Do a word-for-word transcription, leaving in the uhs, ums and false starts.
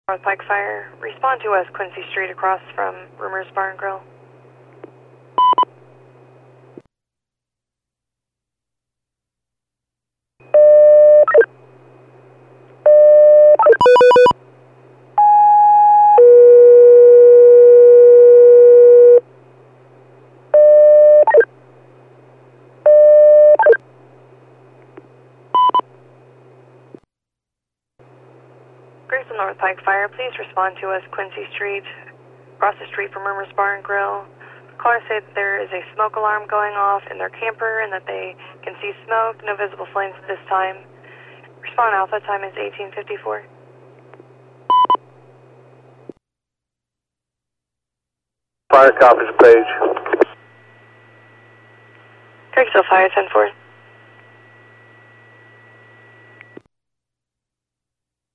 North Pike Fire. Respond to West Quincy Street across from Rumors Bar and Grill. Grayson North Pike Fire, please respond to us, Quincy Street, across the street from Rumors Bar and Grill. Callers say that there is a smoke alarm going off in their camper and that they can see smoke, no visible flames at this time. Respond Alpha, time is eighteen fifty-four. Fire conference page. Kirksville Fire, ten four.